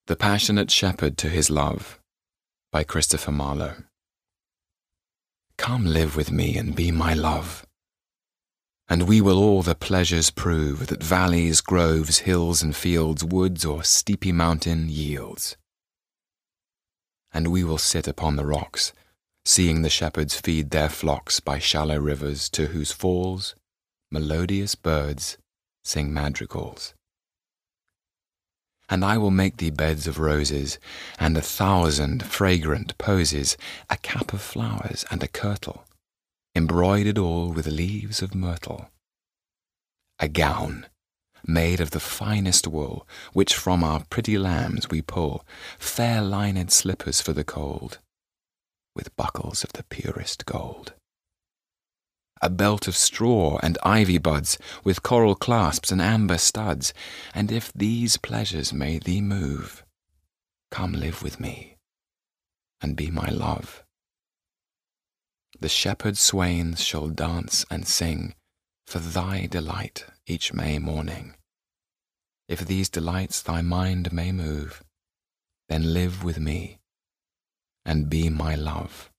The Passionate Shepherd to His Love by Christopher Marlowe. Come live with me and be my love, and we will all the pleasures prove that valleys, groves, hills and fields, woods or steepy mountain yields. And we will sit upon the rocks, seeing the shepherds feed their flocks by shallow rivers, to whose falls melodious birds sing madrigals. And I will make thee beds of roses, and 1,000 fragrant posies, a cap of flowers and a kirtle, embroidered all with leaves of myrtle. A gown, made of the finest wool, which from our pretty lambs we pull, fair lined slippers for the cold, with buckles of the purest gold. A belt of straw and ivy buds, with coral clasps and amber studs, and if these pleasures may thee move, come live with me, and be my love. The shepherd swains shall dance and sing for thy delight each May morning. If these delights thy mind may move, then live with me, and be my love.